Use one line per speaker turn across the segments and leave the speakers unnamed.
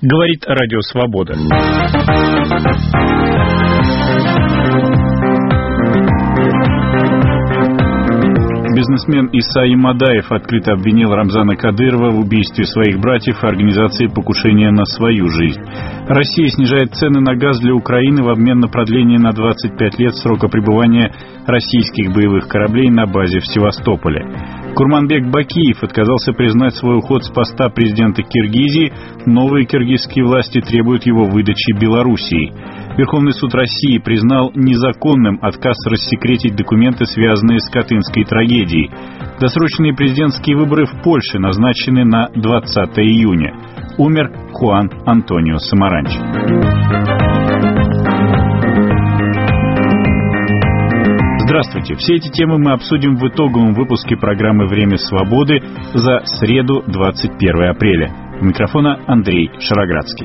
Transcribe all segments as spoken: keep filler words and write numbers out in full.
Говорит Радио Свобода. Бизнесмен Иса Ямадаев открыто обвинил Рамзана Кадырова в убийстве своих братьев и организации покушения на свою жизнь. Россия снижает цены на газ для Украины в обмен на продление на двадцать пять лет срока пребывания российских боевых кораблей на базе в Севастополе. Курманбек Бакиев отказался признать свой уход с поста президента Киргизии. Новые киргизские власти требуют его выдачи Белоруссии. Верховный суд России признал незаконным отказ рассекретить документы, связанные с Катынской трагедией. Досрочные президентские выборы в Польше назначены на двадцатое июня. Умер Хуан Антонио Самаранч. Здравствуйте. Все эти темы мы обсудим в итоговом выпуске программы «Время свободы» за среду, двадцать первое апреля. У микрофона Андрей Шароградский.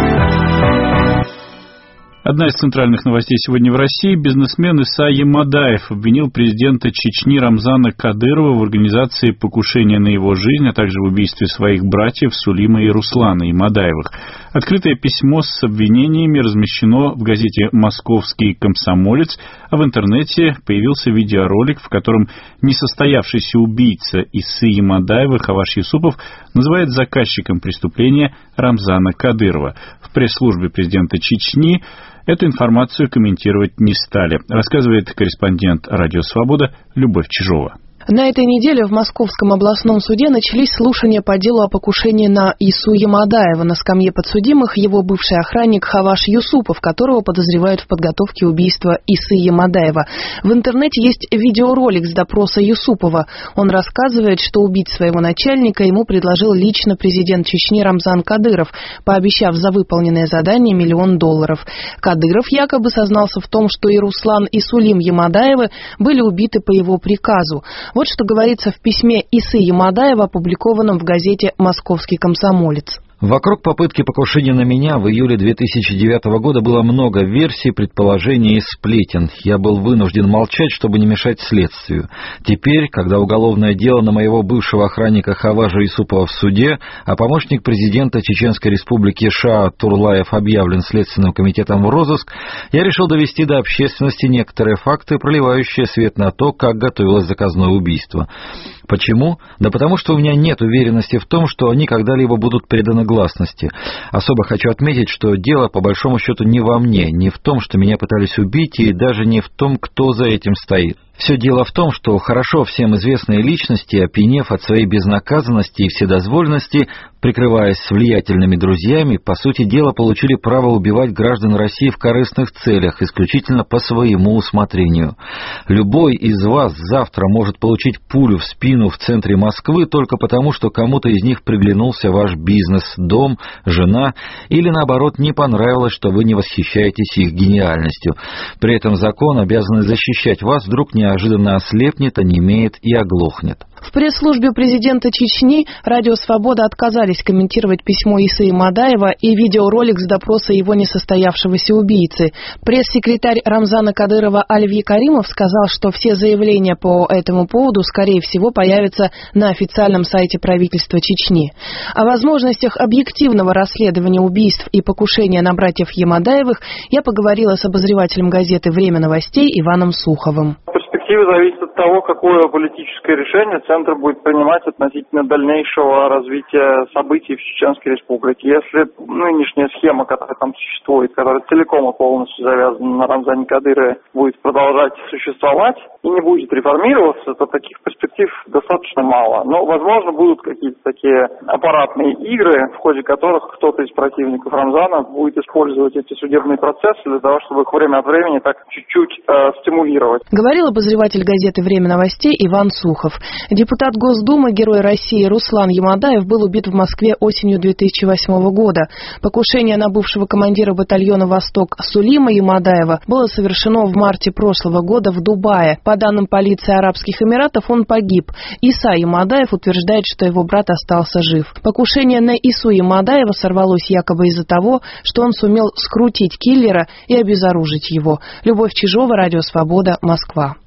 Одна из центральных новостей сегодня в России. Бизнесмен Иса Ямадаев обвинил президента Чечни Рамзана Кадырова в организации покушения на его жизнь, а также в убийстве своих братьев Сулима и Руслана Ямадаевых. Открытое письмо с обвинениями размещено в газете «Московский комсомолец», а в интернете появился видеоролик, в котором несостоявшийся убийца Исы Ямадаева Хаваш Юсупов называет заказчиком преступления Рамзана Кадырова. В пресс-службе президента Чечни эту информацию комментировать не стали, рассказывает корреспондент «Радио Свобода» Любовь Чижова.
На этой неделе в Московском областном суде начались слушания по делу о покушении на Ису Ямадаева. На скамье подсудимых его бывший охранник Хаваш Юсупов, которого подозревают в подготовке убийства Исы Ямадаева. В интернете есть видеоролик с допроса Юсупова. Он рассказывает, что убить своего начальника ему предложил лично президент Чечни Рамзан Кадыров, пообещав за выполненное задание миллион долларов. Кадыров якобы сознался в том, что и Руслан, и Сулим Ямадаевы были убиты по его приказу. Вот что говорится в письме Исы Ямадаева, опубликованном в газете «Московский комсомолец».
Вокруг попытки покушения на меня в июле две тысячи девятого года было много версий, предположений и сплетен. Я был вынужден молчать, чтобы не мешать следствию. Теперь, когда уголовное дело на моего бывшего охранника Хаважа Юсупова в суде, а помощник президента Чеченской Республики Шаа Турлаев объявлен Следственным комитетом в розыск, я решил довести до общественности некоторые факты, проливающие свет на то, как готовилось заказное убийство. Почему? Да потому что у меня нет уверенности в том, что они когда-либо будут преданы гласности. Особо хочу отметить, что дело по большому счету не во мне, не в том, что меня пытались убить, и даже не в том, кто за этим стоит. Все дело в том, что хорошо всем известные личности, опьянев от своей безнаказанности и вседозволенности, прикрываясь влиятельными друзьями, по сути дела получили право убивать граждан России в корыстных целях, исключительно по своему усмотрению. Любой из вас завтра может получить пулю в спину в центре Москвы только потому, что кому-то из них приглянулся ваш бизнес, дом, жена, или наоборот не понравилось, что вы не восхищаетесь их гениальностью. При этом закон, обязанный защищать вас, вдруг неожиданно ослепнет, онемеет и оглохнет.
В пресс-службе президента Чечни «Радио Свобода» отказались комментировать письмо Исы Ямадаева и видеоролик с допроса его несостоявшегося убийцы. Пресс-секретарь Рамзана Кадырова Альви Каримов сказал, что все заявления по этому поводу, скорее всего, появятся на официальном сайте правительства Чечни. О возможностях объективного расследования убийств и покушения на братьев Ямадаевых я поговорила с обозревателем газеты «Время новостей» Иваном Суховым.
Перспектива зависит от того, какое политическое решение Центр будет принимать относительно дальнейшего развития событий в Чеченской Республике. Если нынешняя схема, которая там существует, которая целиком и полностью завязана на Рамзане Кадырове, будет продолжать существовать и не будет реформироваться, то таких перспектив достаточно мало. Но, возможно, будут какие-то такие аппаратные игры, в ходе которых кто-то из противников Рамзана будет использовать эти судебные процессы для того, чтобы их время от времени так чуть-чуть э, стимулировать.
Говорил обозреватель газеты «Время новостей» Иван Сухов. Депутат Госдумы, Герой России Руслан Ямадаев был убит в Москве осенью две тысячи восьмого года. Покушение на бывшего командира батальона «Восток» Сулима Ямадаева было совершено в марте прошлого года в Дубае. По данным полиции Арабских Эмиратов, он погиб. Иса Ямадаев утверждает, что его брат остался жив. Покушение на Ису Ямадаева сорвалось якобы из-за того, что он сумел скрутить киллера и обезоружить его. Любовь Чижова, Радио Свобода, Москва.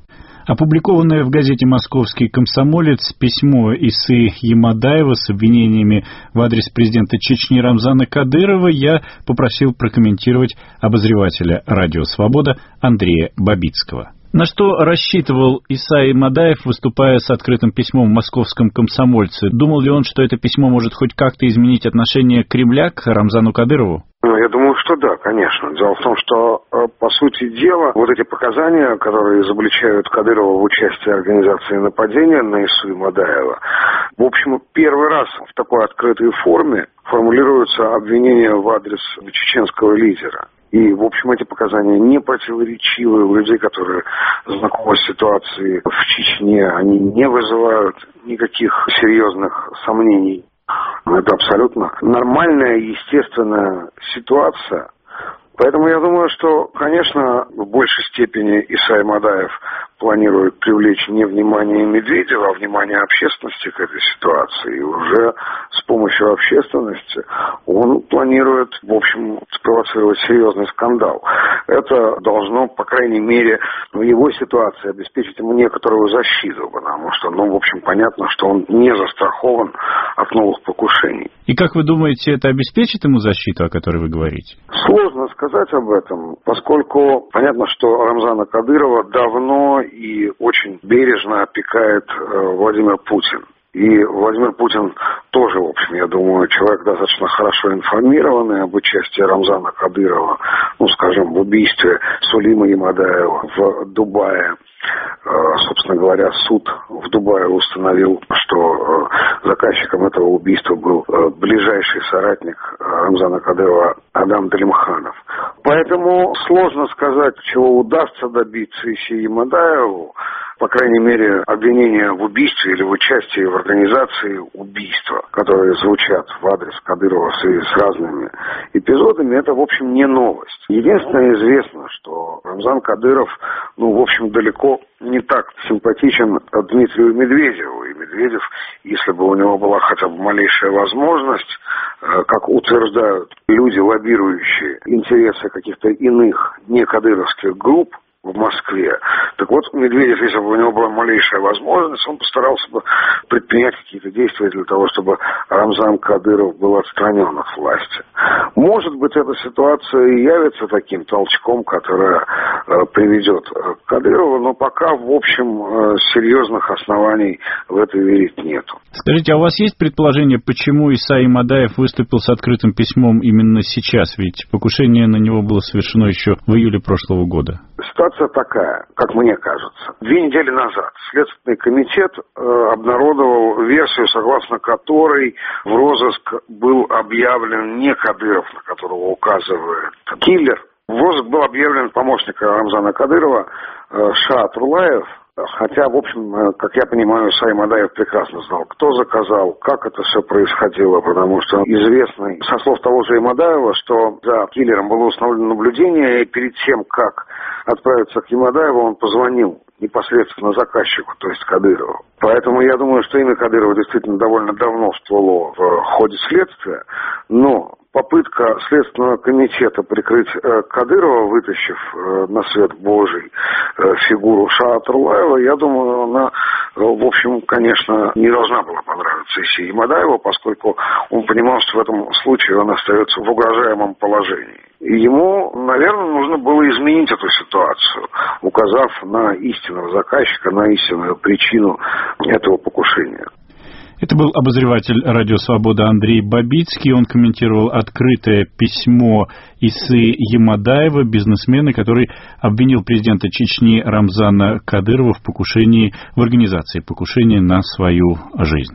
Опубликованное в газете «Московский комсомолец» письмо Исы Ямадаева с обвинениями в адрес президента Чечни Рамзана Кадырова я попросил прокомментировать обозревателя «Радио Свобода» Андрея Бабицкого. На что рассчитывал Иса Ямадаев, выступая с открытым письмом в «Московском комсомольце»? Думал ли он, что это письмо может хоть как-то изменить отношение Кремля к Рамзану Кадырову?
Я думаю, что да, конечно. Дело в том, что, по сути дела, вот эти показания, которые изобличают Кадырова в участии организации нападения на Ису Ямадаева, в общем, первый раз в такой открытой форме формулируются обвинения в адрес чеченского лидера. И, в общем, эти показания не противоречивы. У людей, которые знакомы с ситуацией в Чечне, они не вызывают никаких серьезных сомнений. Это абсолютно нормальная, естественная ситуация. Поэтому я думаю, что, конечно, в большей степени Иса Ямадаев планирует привлечь не внимание Медведева, а внимание общественности к этой ситуации. И уже с помощью общественности он планирует, в общем, спровоцировать серьезный скандал. Это должно, по крайней мере, в его ситуации обеспечить ему некоторую защиту, потому что, ну, в общем, понятно, что он не застрахован от новых покушений.
И как вы думаете, это обеспечит ему защиту, о которой вы говорите?
Сложно сказать об этом, поскольку понятно, что Рамзана Кадырова давно и очень бережно опекает э, Владимир Путин. И Владимир Путин тоже, в общем, я думаю, человек достаточно хорошо информированный об участии Рамзана Кадырова, ну, скажем, в убийстве Сулейма Ямадаева в Дубае. Собственно говоря, суд в Дубае установил, что заказчиком этого убийства был ближайший соратник Рамзана Кадырова Адам Далимханов. Поэтому сложно сказать, чего удастся добиться Исе Ямадаеву. По крайней мере, обвинения в убийстве или в участии в организации убийства, которые звучат в адрес Кадырова в связи с разными эпизодами, это, в общем, не новость. Единственное известно, что Рамзан Кадыров, ну, в общем, далеко не так симпатичен Дмитрию Медведеву. И Медведев, если бы у него была хотя бы малейшая возможность, как утверждают люди, лоббирующие интересы каких-то иных некадыровских групп в Москве. Так вот, Медведев, если бы у него была малейшая возможность, он постарался бы предпринять какие-то действия для того, чтобы Рамзан Кадыров был отстранен от власти. Может быть, эта ситуация и явится таким толчком, которая э, приведет к Кадырову, но пока, в общем, э, серьезных оснований в это верить нету.
Скажите, а у вас есть предположение, почему Иса Ямадаев выступил с открытым письмом именно сейчас? Ведь покушение на него было совершено еще в июле прошлого года.
Ситуация такая, как мне кажется. Две недели назад Следственный комитет э, обнародовал версию, согласно которой в розыск был объявлен не Кадыров, на которого указывает киллер. В розыск был объявлен помощник Рамзана Кадырова э, Шаат Рулаев. Хотя, в общем, как я понимаю, Иса Ямадаев прекрасно знал, кто заказал, как это все происходило, потому что известно со слов того же Ямадаева, что за киллером было установлено наблюдение, и перед тем, как отправиться к Ямадаеву, он позвонил непосредственно заказчику, то есть Кадырову. Поэтому я думаю, что имя Кадырова действительно довольно давно всплыло в ходе следствия, но попытка Следственного комитета прикрыть э, Кадырова, вытащив э, на свет Божий э, фигуру Шаата Рулаева, я думаю, она, э, в общем, конечно, не должна была понравиться Исе Ямадаеву, поскольку он понимал, что в этом случае он остается в угрожаемом положении. И ему, наверное, нужно было изменить эту ситуацию, указав на истинного заказчика, на истинную причину этого покушения.
Это был обозреватель «Радио Свобода» Андрей Бабицкий. Он комментировал открытое письмо Исы Ямадаева, бизнесмена, который обвинил президента Чечни Рамзана Кадырова в покушении, в организации покушения на свою жизнь.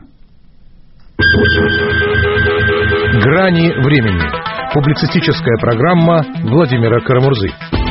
«Грани времени». Публицистическая программа Владимира Карамурзы.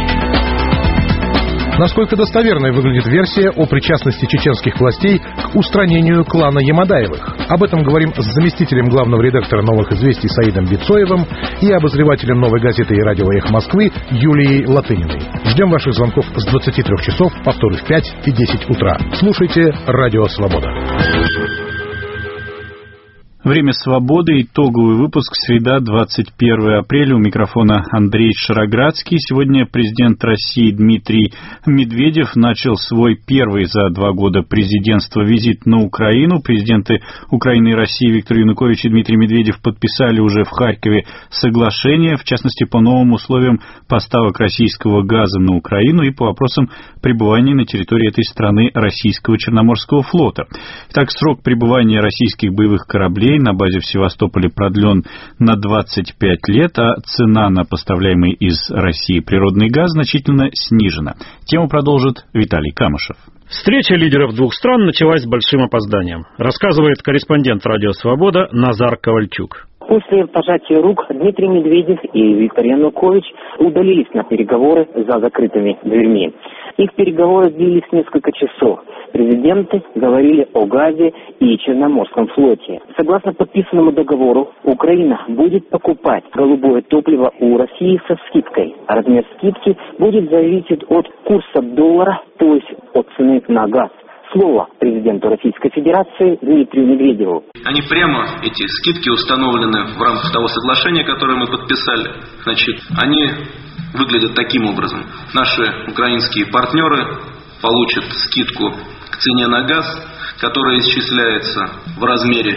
Насколько достоверной выглядит версия о причастности чеченских властей к устранению клана Ямадаевых? Об этом говорим с заместителем главного редактора «Новых известий» Саидом Бицоевым и обозревателем «Новой газеты» и радио «Эхо Москвы» Юлией Латыниной. Ждем ваших звонков с двадцати трёх часов, повторы в пять и десять утра. Слушайте «Радио Свобода».
Время свободы. Итоговый выпуск. Среда, двадцать первое апреля. У микрофона Андрей Шароградский. Сегодня президент России Дмитрий Медведев начал свой первый за два года президентства визит на Украину. Президенты Украины и России Виктор Янукович и Дмитрий Медведев подписали уже в Харькове соглашение, в частности, по новым условиям поставок российского газа на Украину и по вопросам пребывания на территории этой страны российского Черноморского флота. Так, срок пребывания российских боевых кораблей на базе в Севастополе продлен на двадцать пять лет, а цена на поставляемый из России природный газ значительно снижена. Тему продолжит Виталий Камышев.
Встреча лидеров двух стран началась с большим опозданием, рассказывает корреспондент «Радио Свобода» Назар Ковальчук.
После пожатия рук Дмитрий Медведев и Виктор Янукович удалились на переговоры за закрытыми дверьми. Их переговоры длились несколько часов. Президенты говорили о газе и Черноморском флоте. Согласно подписанному договору, Украина будет покупать голубое топливо у России со скидкой. А размер скидки будет зависеть от курса доллара, то есть от цены на газ. Слово президенту Российской Федерации Дмитрию Медведеву.
Они прямо, эти скидки, установлены в рамках того соглашения, которое мы подписали. Значит, они выглядят таким образом. Наши украинские партнеры получат скидку к цене на газ, которая исчисляется в размере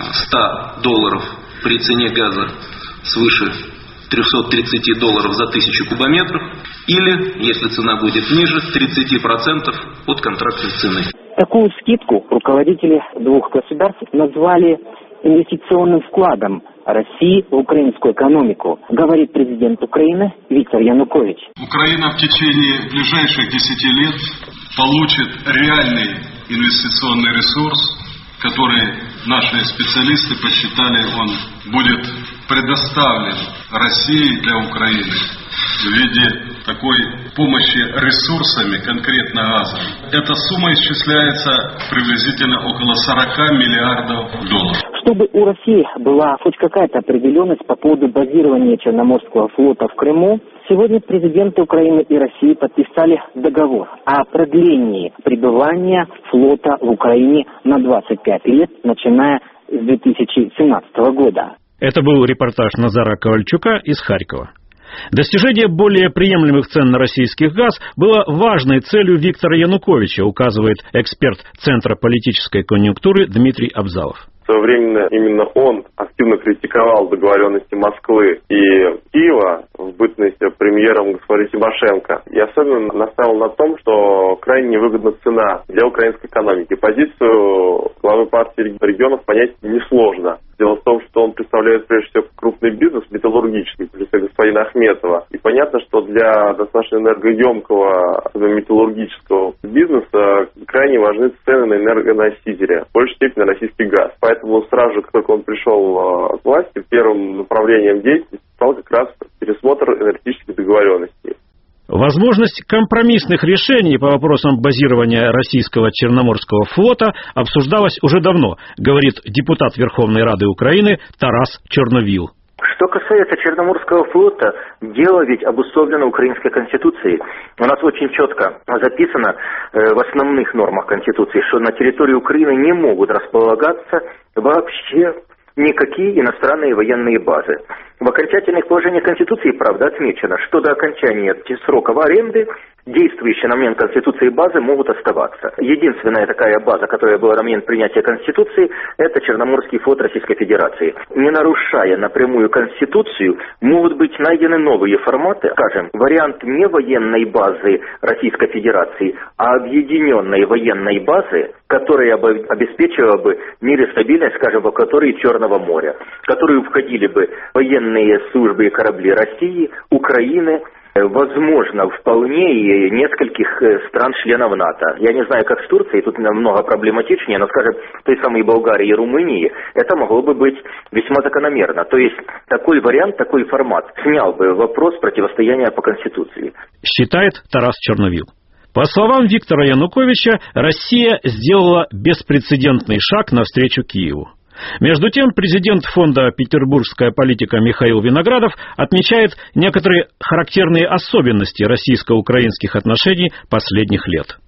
ста долларов при цене газа свыше триста тридцать долларов за тысячу кубометров, или, если цена будет ниже, тридцать процентов от контрактной цены.
Такую скидку руководители двух государств назвали инвестиционным вкладом России в украинскую экономику, говорит президент Украины Виктор Янукович.
Украина в течение ближайших десяти лет получит реальный инвестиционный ресурс, который наши специалисты посчитали, он будет предоставлен России для Украины в виде такой помощи ресурсами, конкретно газом. Эта сумма исчисляется приблизительно около сорок миллиардов долларов.
Чтобы у России была хоть какая-то определенность по поводу базирования Черноморского флота в Крыму, сегодня президенты Украины и России подписали договор о продлении пребывания флота в Украине на двадцать пять лет, начиная с две тысячи семнадцатого года.
Это был репортаж Назара Ковальчука из Харькова. Достижение более приемлемых цен на российский газ было важной целью Виктора Януковича, указывает эксперт Центра политической конъюнктуры Дмитрий Абзалов.
Своевременно именно он активно критиковал договоренности Москвы и Киева в бытность премьером господина Тимошенко. И особенно настаивал на том, что крайне невыгодна цена для украинской экономики. Позицию главы партии регионов понять несложно. Дело в том, что он представляет прежде всего крупный бизнес металлургический, в лице господина Ахметова. И понятно, что для достаточно энергоемкого металлургического бизнеса крайне важны цены на энергоносители, в большей степени на российский газ. Поэтому сразу же, как только он пришел к власти, первым направлением деятельности стал как раз пересмотр энергетических договоренностей.
Возможность компромиссных решений по вопросам базирования российского Черноморского флота обсуждалась уже давно, говорит депутат Верховной Рады Украины Тарас Чорновіл.
Что касается Черноморского флота, дело ведь обусловлено Украинской Конституцией. У нас очень четко записано э, в основных нормах Конституции, что на территории Украины не могут располагаться вообще никакие иностранные военные базы. В окончательных положениях Конституции, правда, отмечено, что до окончания сроков аренды действующие на момент Конституции базы могут оставаться. Единственная такая база, которая была на момент принятия Конституции, это Черноморский флот Российской Федерации. Не нарушая напрямую Конституцию, могут быть найдены новые форматы, скажем, вариант не военной базы Российской Федерации, а объединенной военной базы, которая бы обеспечивала бы мир и стабильность, скажем, в акватории Черного моря, в которую входили бы военные службы и корабли России, Украины, возможно, вполне и нескольких стран-членов НАТО. Я не знаю, как с Турцией, тут намного проблематичнее, но, скажем, той самой Болгарии и Румынии это могло бы быть весьма закономерно. То есть такой вариант, такой формат снял бы вопрос противостояния по Конституции.
Считает Тарас Чорновіл. По словам Виктора Януковича, Россия сделала беспрецедентный шаг навстречу Киеву. Между тем, президент фонда «Петербургская политика» Михаил Виноградов отмечает некоторые характерные особенности российско-украинских отношений последних лет.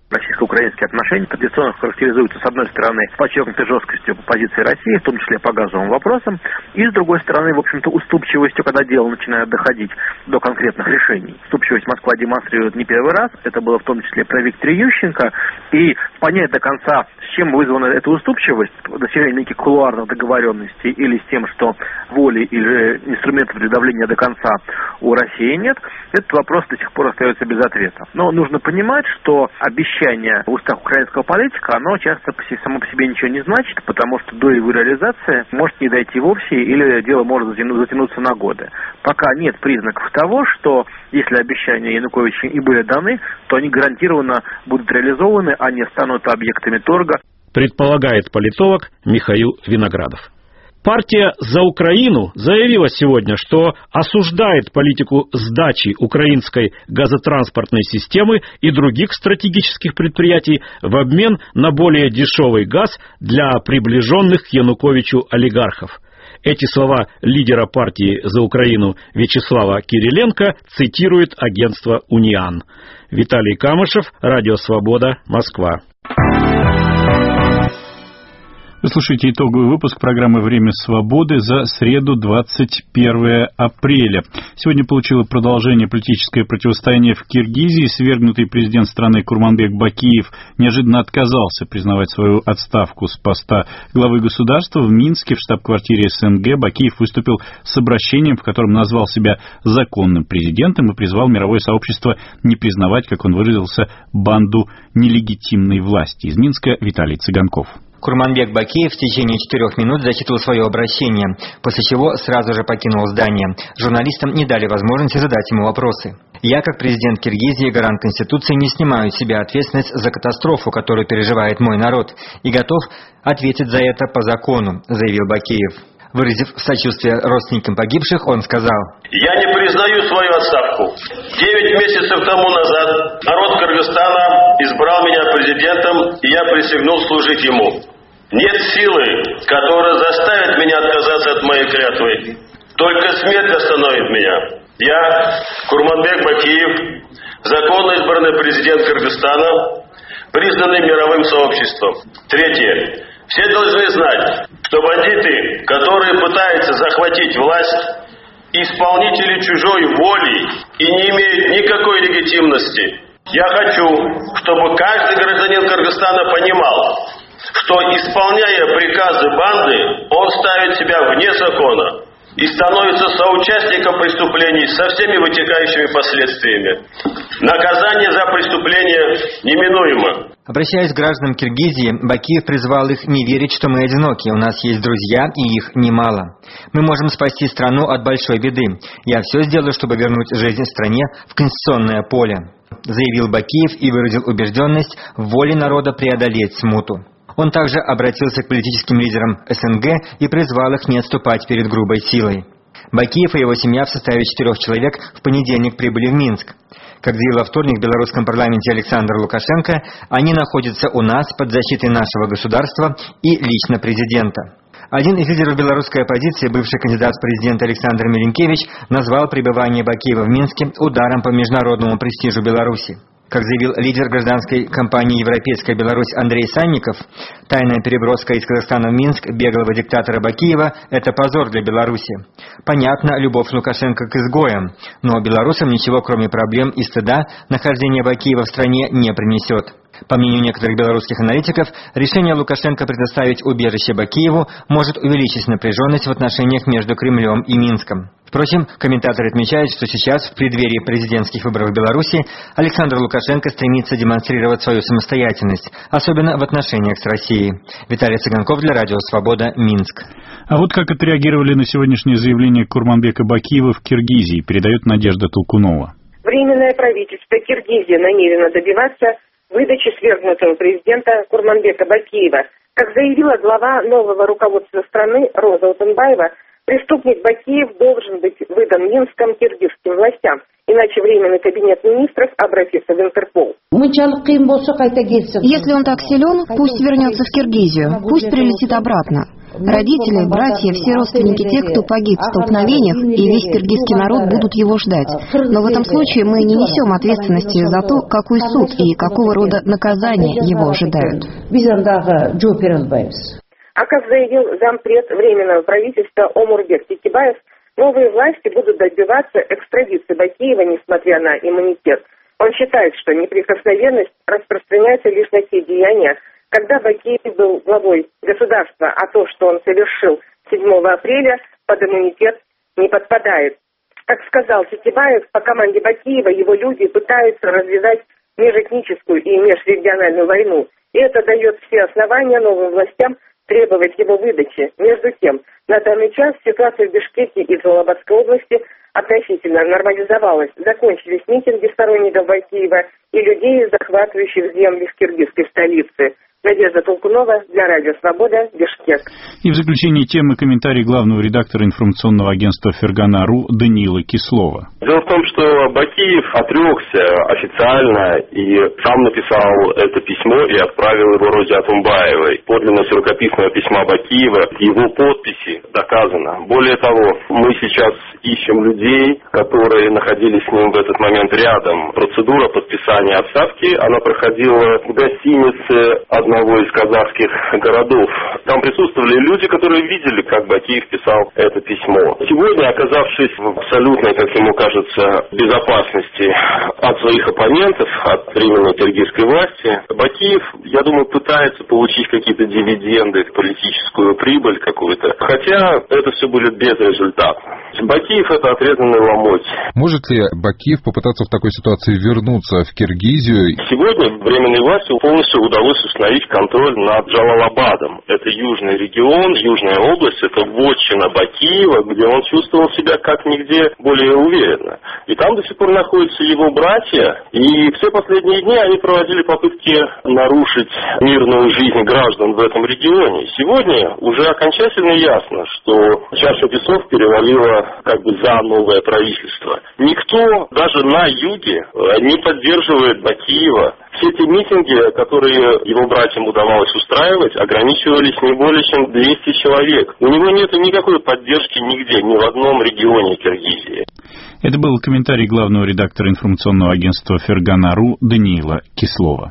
Российско-украинские отношения традиционно характеризуются, с одной стороны, подчеркнутой жесткостью по позиции России, в том числе по газовым вопросам, и, с другой стороны, в общем-то, уступчивостью, когда дело начинает доходить до конкретных решений. Уступчивость Москва демонстрирует не первый раз, это было в том числе при Викторе Ющенко, и понять до конца, с чем вызвана эта уступчивость, достижение неких кулуарных договоренностей или с тем, что воли или инструментов для давления до конца у России нет, этот вопрос до сих пор остается без ответа. Но нужно понимать, что обещание в устах украинского политика, оно часто само по себе ничего не значит, потому что до его реализации может не дойти вовсе, или дело может затянуться на годы. Пока нет признаков того, что если обещания Януковича и были даны, то они гарантированно будут реализованы, а не станут объектами торга.
Предполагает политолог Михаил Виноградов. Партия «За Украину» заявила сегодня, что осуждает политику сдачи украинской газотранспортной системы и других стратегических предприятий в обмен на более дешевый газ для приближенных к Януковичу олигархов. Эти слова лидера партии «За Украину» Вячеслава Кириленко цитирует агентство «Униан». Виталий Камышев, Радио Свобода, Москва.
Вы слушаете итоговый выпуск программы «Время свободы» за среду, двадцать первое апреля. Сегодня получило продолжение политическое противостояние в Киргизии. Свергнутый президент страны Курманбек Бакиев неожиданно отказался признавать свою отставку с поста главы государства. В Минске, в штаб-квартире СНГ, Бакиев выступил с обращением, в котором назвал себя законным президентом и призвал мировое сообщество не признавать, как он выразился, банду нелегитимной власти. Из Минска Виталий Цыганков.
Курманбек Бакиев в течение четырех минут зачитывал свое обращение, после чего сразу же покинул здание. Журналистам не дали возможности задать ему вопросы. «Я, как президент Киргизии и гарант Конституции, не снимаю с себя ответственность за катастрофу, которую переживает мой народ, и готов ответить за это по закону», заявил Бакиев. Выразив сочувствие родственникам погибших, он сказал:
«Я не признаю свою отставку. Девять месяцев тому назад народ Кыргызстана избрал меня президентом, и я присягнул служить ему. Нет силы, которая заставит меня отказаться от моей клятвы. Только смерть остановит меня. Я, Курманбек Бакиев, законно избранный президент Кыргызстана, признанный мировым сообществом. Третье. Все должны знать, что бандиты, которые пытаются захватить власть, исполнители чужой воли и не имеют никакой легитимности. Я хочу, чтобы каждый гражданин Кыргызстана понимал, что, исполняя приказы банды, он ставит себя вне закона и становится соучастником преступлений со всеми вытекающими последствиями. Наказание за преступление неминуемо».
Обращаясь к гражданам Киргизии, Бакиев призвал их не верить, что мы одиноки, у нас есть друзья, и их немало. Мы можем спасти страну от большой беды. Я все сделаю, чтобы вернуть жизнь стране в конституционное поле, заявил Бакиев и выразил убежденность в воле народа преодолеть смуту. Он также обратился к политическим лидерам СНГ и призвал их не отступать перед грубой силой. Бакиев и его семья в составе четырех человек в понедельник прибыли в Минск. Как заявил во вторник в белорусском парламенте Александр Лукашенко, они находятся у нас под защитой нашего государства и лично президента. Один из лидеров белорусской оппозиции, бывший кандидат в президенты Александр Миленкевич, назвал пребывание Бакиева в Минске ударом по международному престижу Беларуси. Как заявил лидер гражданской кампании «Европейская Беларусь» Андрей Санников, тайная переброска из Казахстана в Минск беглого диктатора Бакиева – это позор для Беларуси. Понятно, любовь Лукашенко к изгоям, но белорусам ничего, кроме проблем и стыда, нахождение Бакиева в стране не принесет. По мнению некоторых белорусских аналитиков, решение Лукашенко предоставить убежище Бакиеву может увеличить напряженность в отношениях между Кремлем и Минском. Впрочем, комментаторы отмечают, что сейчас, в преддверии президентских выборов в Беларуси, Александр Лукашенко стремится демонстрировать свою самостоятельность, особенно в отношениях с Россией. Виталий Цыганков для Радио Свобода, Минск.
А вот как отреагировали на сегодняшнее заявление Курманбека Бакиева в Киргизии, передает Надежда Толкунова.
Временное правительство Киргизии намерено добиваться выдачи свергнутого президента Курманбека Бакиева. Как заявила глава нового руководства страны Роза Утенбаева, преступник Бакиев должен быть выдан Минском киргизским властям, иначе Временный кабинет министров обратится в Интерпол.
Если он так силен, пусть вернется в Киргизию, пусть прилетит обратно. Родители, братья, все родственники тех, кто погиб в столкновениях, и весь киргизский народ будут его ждать. Но в этом случае мы не несем ответственности за то, какой суд и какого рода наказания его ожидают.
А как заявил зампред Временного правительства Омурбек Текебаев, новые власти будут добиваться экстрадиции Бакиева, несмотря на иммунитет. Он считает, что неприкосновенность распространяется лишь на те деяния, когда Бакиев был главой государства, а то, что он совершил седьмого апреля, под иммунитет не подпадает. Как сказал Текебаев, по команде Бакиева его люди пытаются развязать межэтническую и межрегиональную войну, и это дает все основания новым властям требовать его выдачи. Между тем, на данный час ситуация в Бишкеке и Джалалабадской области относительно нормализовалась. Закончились митинги сторонников Бакиева и людей, захватывающих земли в киргизской столице. Надежда Толкунова для Радио Свобода, Бишкек.
И в заключение темы комментарий главного редактора информационного агентства Фергана.ру Даниила Кислова.
Дело в том, что Бакиев отрекся официально и сам написал это письмо и отправил его Розе Атунбаевой. Подлинность рукописного письма Бакиева, его подписи доказана. Более того, мы сейчас ищем людей, которые находились с ним в этот момент рядом. Процедура подписания отставки, она проходила в гостинице одного из казахских городов. Там присутствовали люди, которые видели, как Бакиев писал это письмо. Сегодня, оказавшись в абсолютной, как ему кажется, безопасности от своих оппонентов, от временной киргизской власти, Бакиев, я думаю, пытается получить какие-то дивиденды, политическую прибыль какую-то. Хотя это все будет безрезультатно. Бакиев — это отрезанный ломоть.
Может ли Бакиев попытаться в такой ситуации вернуться в Киргизию?
Сегодня временной власти полностью удалось установить контроль над Джалалабадом. Это южный регион, южная область, это вотчина Бакиева, где он чувствовал себя как нигде более уверенно. И там до сих пор находятся его братья, и все последние дни они проводили попытки нарушить мирную жизнь граждан в этом регионе. Сегодня уже окончательно ясно, что чаша весов перевалила как бы за новое правительство. Никто, даже на юге, не поддерживает Бакиева. Все те митинги, которые его братьям удавалось устраивать, ограничивались не более чем двести человек. У него нет никакой поддержки нигде, ни в одном регионе Киргизии.
Это был комментарий главного редактора информационного агентства Фергана.ру Даниила Кислова.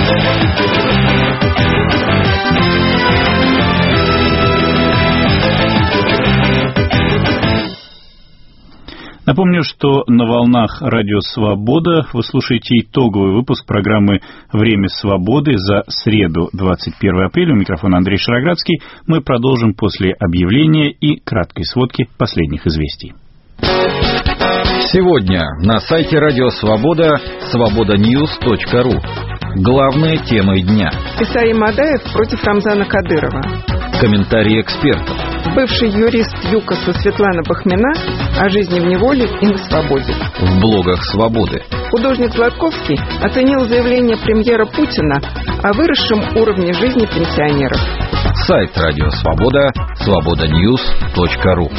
Напомню, что на волнах Радио Свобода вы слушаете итоговый выпуск программы «Время свободы» за среду, двадцать первого апреля. У микрофона Андрей Шароградский. Мы продолжим после объявления и краткой сводки последних известий.
Сегодня на сайте Радио Свобода свобода ньюс точка ру. Главные темы дня.
Исаи Мадаев против Рамзана Кадырова.
Комментарии экспертов.
Бывший юрист ЮКОСа Светлана Бахмина о жизни в неволе и на свободе.
В блогах «Свободы».
Художник Златковский оценил заявление премьера Путина о выросшем уровне жизни пенсионеров.
Сайт Радио Свобода свобода ньюс точка ру.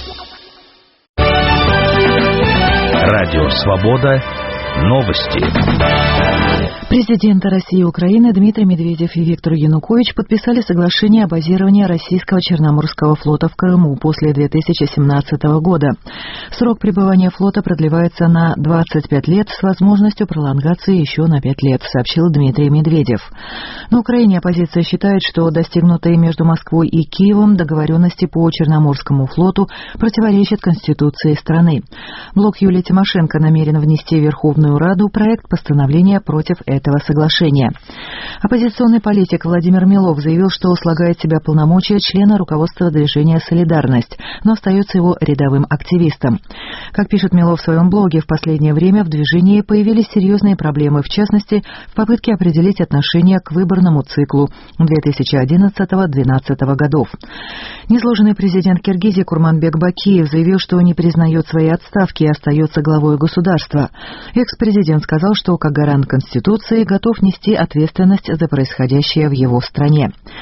Радио Свобода. Новости.
Президенты России и Украины Дмитрий Медведев и Виктор Янукович подписали соглашение о базировании российского Черноморского флота в Крыму после две тысячи семнадцатого года. Срок пребывания флота продлевается на двадцать пять лет с возможностью пролонгации еще на пять лет, сообщил Дмитрий Медведев. На Украине оппозиция считает, что достигнутые между Москвой и Киевом договоренности по Черноморскому флоту противоречат Конституции страны. Блок Юлии Тимошенко намерен внести в Верховную Раду проект постановления против этого соглашения. Оппозиционный политик Владимир Милов заявил, что слагает в себя полномочия члена руководства движения «Солидарность», но остается его рядовым активистом. Как пишет Милов в своем блоге, в последнее время в движении появились серьезные проблемы, в частности, в попытке определить отношение к выборному циклу две тысячи одиннадцатого — две тысячи двенадцатого годов. Низложенный президент Киргизии Курманбек Бакиев заявил, что не признает своей отставки и остается главой государства. Экс-президент сказал, что как гарант Конституции готов нести ответственность за происходящее в его стране.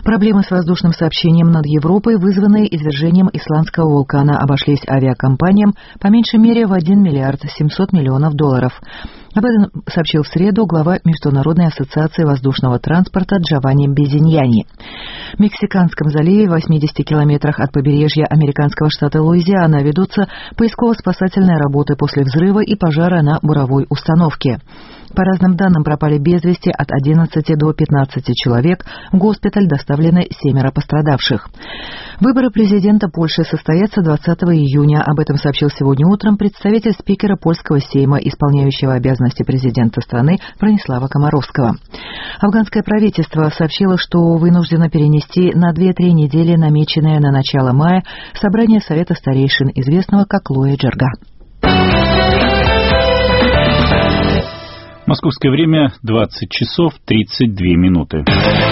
Проблемы с воздушным сообщением над Европой, вызванные извержением исландского вулкана, обошлись авиакомпаниям по меньшей мере в один миллиард семьсот миллионов долларов. Об этом сообщил в среду глава Международной ассоциации воздушного транспорта Джованни Безиньяни. В Мексиканском заливе, в восьмидесяти километрах от побережья американского штата Луизиана, ведутся поисково-спасательные работы после взрыва и пожара на буровой установке. По разным данным, пропали без вести от одиннадцати до пятнадцати человек. В госпиталь доставлены семеро пострадавших. Выборы президента Польши состоятся двадцатого июня. Об этом сообщил сегодня утром представитель спикера польского сейма, исполняющего обязанности президента страны Бронислава Комаровского. Афганское правительство сообщило, что вынуждено перенести на две-три недели намеченное на начало мая собрание Совета старейшин, известного как Лоя Джирга.
Московское время двадцать часов тридцать две минуты.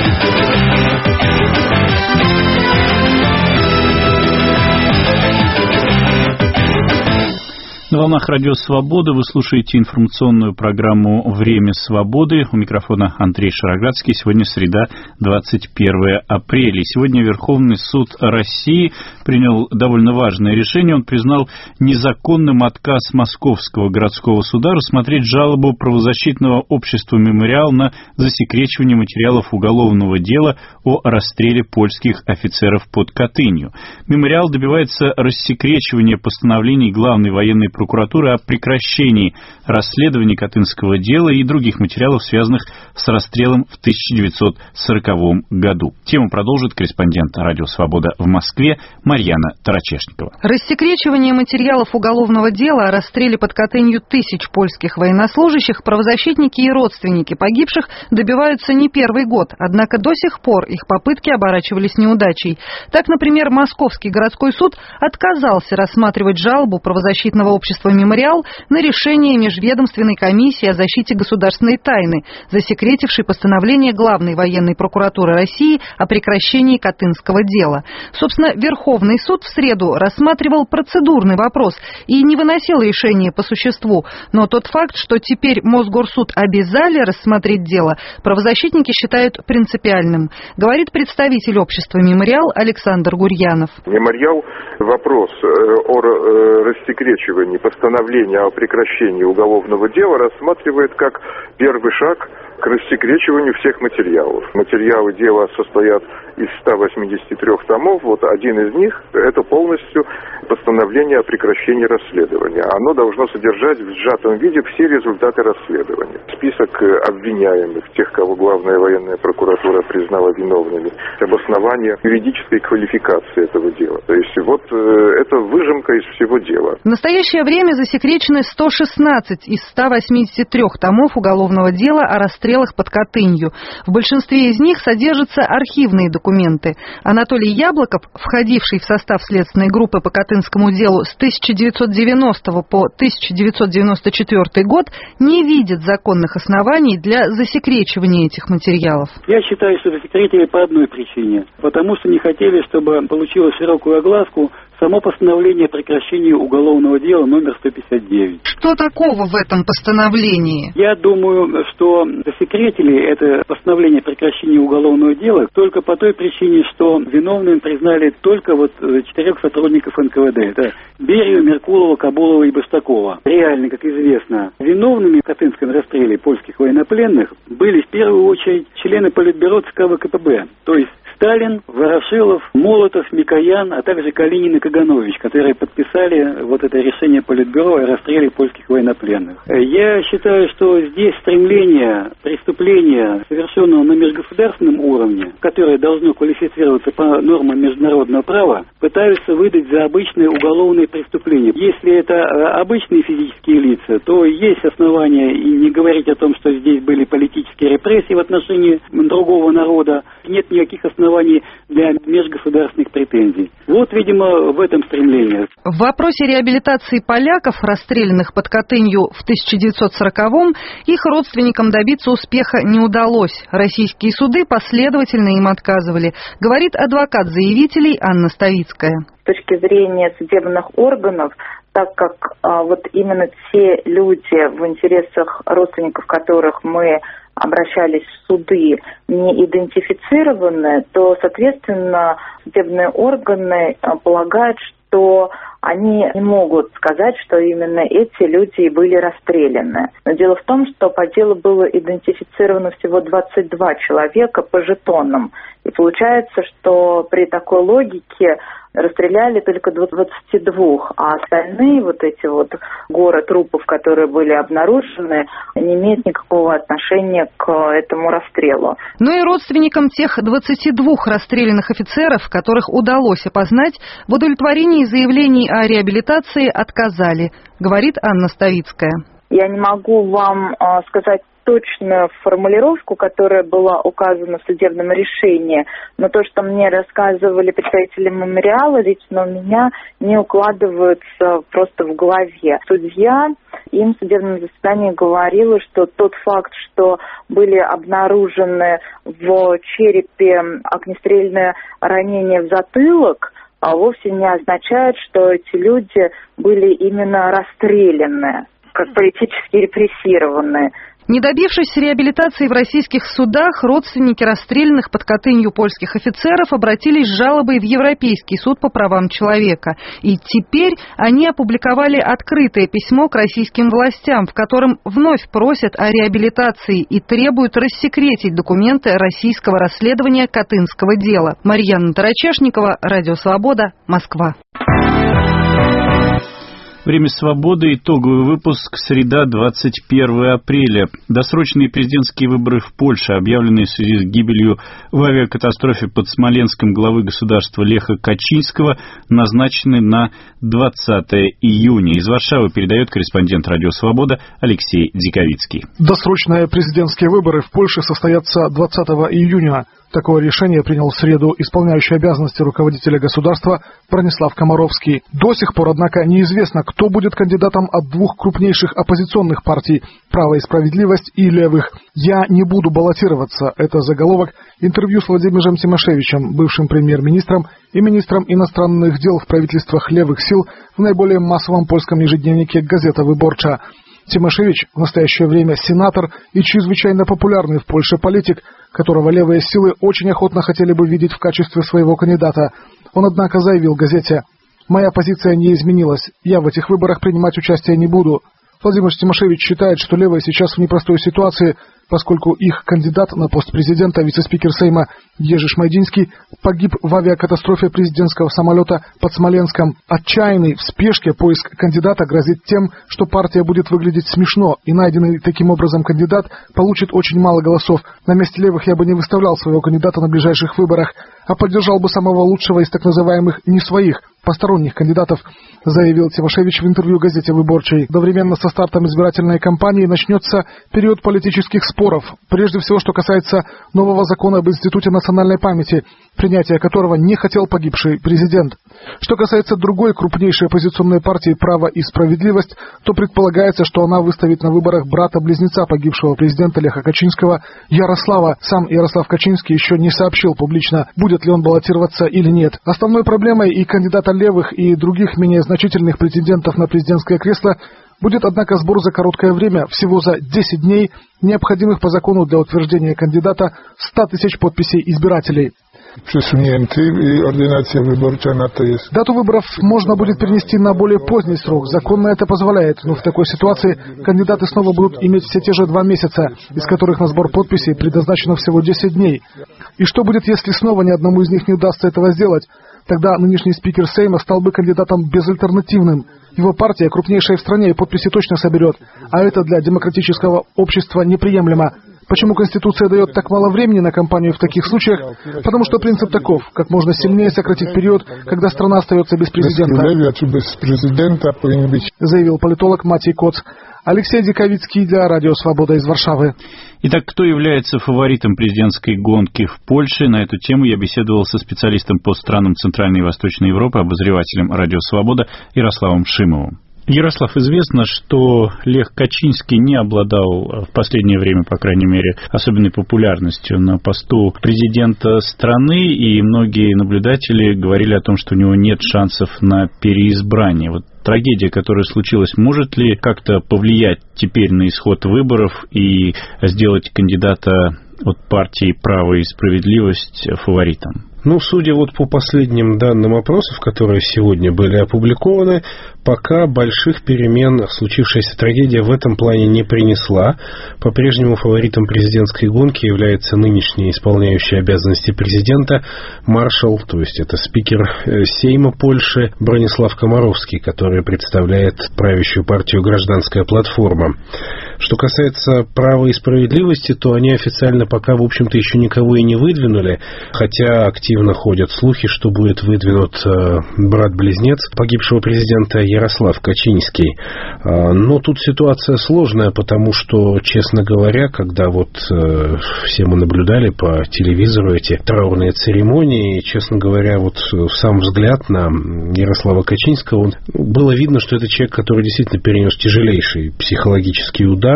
На волнах Радио Свобода вы слушаете информационную программу «Время свободы». У микрофона Андрей Шароградский. Сегодня среда, двадцать первое апреля. Сегодня Верховный суд России принял довольно важное решение. Он признал незаконным отказ Московского городского суда рассмотреть жалобу правозащитного общества «Мемориал» на засекречивание материалов уголовного дела о расстреле польских офицеров под Катынью. «Мемориал» добивается рассекречивания постановлений главной военной прокуратуры о прекращении расследования Катынского дела и других материалов, связанных с расстрелом в тысяча девятьсот сороковом году. Тему продолжит корреспондент Радио Свобода в Москве Марьяна Тарачешникова.
Рассекречивание материалов уголовного дела о расстреле под Катынью тысяч польских военнослужащих правозащитники и родственники погибших добиваются не первый год, однако до сих пор их попытки оборачивались неудачей. Так, например, Московский городской суд отказался рассматривать жалобу правозащитного общества «Мемориал» на решение Межведомственной комиссии о защите государственной тайны, засекретившей постановление Главной военной прокуратуры России о прекращении Катынского дела. Собственно, Верховный суд в среду рассматривал процедурный вопрос и не выносил решение по существу. Но тот факт, что теперь Мосгорсуд обязали рассмотреть дело, правозащитники считают принципиальным, говорит представитель общества «Мемориал» Александр Гурьянов.
«Мемориал» вопрос о рассекречивании постановления о прекращении уголовного дела рассматривает как первый шаг к рассекречиванию всех материалов. Материалы дела состоят из ста восьмидесяти трёх томов. Вот один из них – это полностью постановление о прекращении расследования. Оно должно содержать в сжатом виде все результаты расследования. Список обвиняемых, тех, кого Главная военная прокуратура признала виновными, обоснование юридической квалификации этого дела. То есть вот это выжимка из всего дела.
В настоящее время засекречены сто шестнадцать из ста восьмидесяти трёх томов уголовного дела о расстрелах под Катынью. В большинстве из них содержатся архивные документы. Анатолий Яблоков, входивший в состав следственной группы по Катынскому делу с тысяча девятьсот девяностого по тысяча девятьсот девяносто четвёртый год, не видит законных оснований для засекречивания этих материалов.
Я считаю, что засекретили по одной причине. Потому что не хотели, чтобы получило широкую огласку само постановление о прекращении уголовного дела номер сто пятьдесят девять.
Что такого в этом постановлении?
Я думаю, что засекретили это постановление о прекращении уголовного дела только по той причине, что виновными признали только вот четырех сотрудников эн ка вэ дэ. Это Берию, Меркулова, Кабулова и Баштакова. Реально, как известно, виновными в Катынском расстреле польских военнопленных были в первую очередь члены Политбюро ЦК вэ ка пэ бэ, то есть Сталин, Ворошилов, Молотов, Микоян, а также Калинин и Каганович, которые подписали вот это решение Политбюро о расстреле польских военнопленных. Я считаю, что здесь стремление преступления, совершенного на межгосударственном уровне, которое должно квалифицироваться по нормам международного права, пытаются выдать за обычные уголовные преступления. Если это обычные физические лица, то есть основания и не говорить о том, что здесь были политические репрессии в отношении другого народа. Нет никаких оснований для межгосударственных претензий. Вот, видимо, в этом стремление.
В вопросе реабилитации поляков, расстрелянных под Катынью в тысяча девятьсот сороковом, их родственникам добиться успеха не удалось. Российские суды последовательно им отказывали, говорит адвокат заявителей Анна Ставицкая.
С точки зрения судебных органов, так как а, вот именно те люди, в интересах родственников которых мы обращались в суды, не идентифицированы, то, соответственно, судебные органы полагают, что они не могут сказать, что именно эти люди и были расстреляны. Но дело в том, что по делу было идентифицировано всего двадцать два человека по жетонам. И получается, что при такой логике расстреляли только двадцать два, а остальные вот эти вот горы трупов, которые были обнаружены, не имеют никакого отношения к этому расстрелу.
Но и родственникам тех двадцати двух расстрелянных офицеров, которых удалось опознать, в удовлетворении заявлений о реабилитации отказали, говорит Анна Ставицкая.
Я не могу вам а, сказать точную формулировку, которая была указана в судебном решении, но то, что мне рассказывали представители мемориала, лично у меня не укладывается просто в голове. Судья им в судебном заседании говорила, что тот факт, что были обнаружены в черепе огнестрельные ранения в затылок, а вовсе не означает, что эти люди были именно расстреляны, как политически репрессированные.
Не добившись реабилитации в российских судах, родственники расстрелянных под Катынью польских офицеров обратились с жалобой в Европейский суд по правам человека. И теперь они опубликовали открытое письмо к российским властям, в котором вновь просят о реабилитации и требуют рассекретить документы российского расследования Катынского дела. Марьяна Тарачешникова, Радио Свобода, Москва.
Время свободы. Итоговый выпуск. Среда, двадцать первое апреля. Досрочные президентские выборы в Польше, объявленные в связи с гибелью в авиакатастрофе под Смоленском главы государства Леха Качинского, назначены на двадцатое июня. Из Варшавы передает корреспондент Радио Свобода Алексей Диковицкий.
Досрочные президентские выборы в Польше состоятся двадцатого июня. Такое решение принял в среду исполняющий обязанности руководителя государства Бронислав Комаровский. До сих пор, однако, неизвестно, кто будет кандидатом от двух крупнейших оппозиционных партий «Право и справедливость» и «Левых». «Я не буду баллотироваться» — это заголовок интервью с Владимиром Тимошевичем, бывшим премьер-министром и министром иностранных дел в правительствах левых сил, в наиболее массовом польском ежедневнике «Газета Wyborcza». Тимошевич в настоящее время сенатор и чрезвычайно популярный в Польше политик, которого левые силы очень охотно хотели бы видеть в качестве своего кандидата. Он, однако, заявил газете: «Моя позиция не изменилась. Я в этих выборах принимать участие не буду». Владимир Тимошевич считает, что левые сейчас в непростой ситуации, поскольку их кандидат на пост президента, вице-спикер Сейма Ежи Шмайдинский, погиб в авиакатастрофе президентского самолета под Смоленском. Отчаянный в спешке поиск кандидата грозит тем, что партия будет выглядеть смешно, и найденный таким образом кандидат получит очень мало голосов. На месте левых я бы не выставлял своего кандидата на ближайших выборах, а поддержал бы самого лучшего из так называемых «не своих», посторонних кандидатов, заявил Тимошевич в интервью газете «Выборчей». Одновременно со стартом избирательной кампании начнется период политических споров, прежде всего, что касается нового закона об Институте национальной памяти, принятие которого не хотел погибший президент. Что касается другой крупнейшей оппозиционной партии «Право и справедливость», то предполагается, что она выставит на выборах брата-близнеца погибшего президента Леха Качинского, Ярослава. Сам Ярослав Качинский еще не сообщил публично, будет ли он баллотироваться или нет. Основной проблемой и кандидата левых, и других менее значительных претендентов на президентское кресло будет, однако, сбор за короткое время, всего за десять дней, необходимых по закону для утверждения кандидата ста тысяч подписей избирателей. Дату выборов можно будет перенести на более поздний срок. Законно это позволяет, но в такой ситуации кандидаты снова будут иметь все те же два месяца, из которых на сбор подписей предназначено всего десять дней. И что будет, если снова ни одному из них не удастся этого сделать? Тогда нынешний спикер Сейма стал бы кандидатом безальтернативным. Его партия, крупнейшая в стране, и подписи точно соберет, а это для демократического общества неприемлемо. Почему Конституция дает так мало времени на кампанию в таких случаях? Потому что принцип таков: как можно сильнее сократить период, когда страна остается без президента, заявил политолог Матей Коц. Алексей Диковицкий для Радио Свобода из Варшавы.
Итак, кто является фаворитом президентской гонки в Польше? На эту тему я беседовал со специалистом по странам Центральной и Восточной Европы, обозревателем Радио Свобода Ярославом Шимовым. Ярослав, известно, что Лех Качинский не обладал в последнее время, по крайней мере, особенной популярностью на посту президента страны, и многие наблюдатели говорили о том, что у него нет шансов на переизбрание. Вот трагедия, которая случилась, может ли как-то повлиять теперь на исход выборов и сделать кандидата от партии «Право и справедливость» фаворитом?
Ну, судя вот по последним данным опросов, которые сегодня были опубликованы, пока больших перемен случившаяся трагедия в этом плане не принесла. По-прежнему фаворитом президентской гонки является нынешний исполняющий обязанности президента маршал, то есть это спикер Сейма Польши Бронислав Комаровский, который представляет правящую партию «Гражданская платформа». Что касается «Права и справедливости», то они официально пока, в общем-то, еще никого и не выдвинули, хотя активно ходят слухи, что будет выдвинут брат-близнец погибшего президента Ярослав Качинский. Но тут ситуация сложная, потому что, честно говоря, когда вот все мы наблюдали по телевизору эти траурные церемонии, честно говоря, вот сам взгляд на Ярослава Качинского, он, было видно, что это человек, который действительно перенес тяжелейший психологический удар,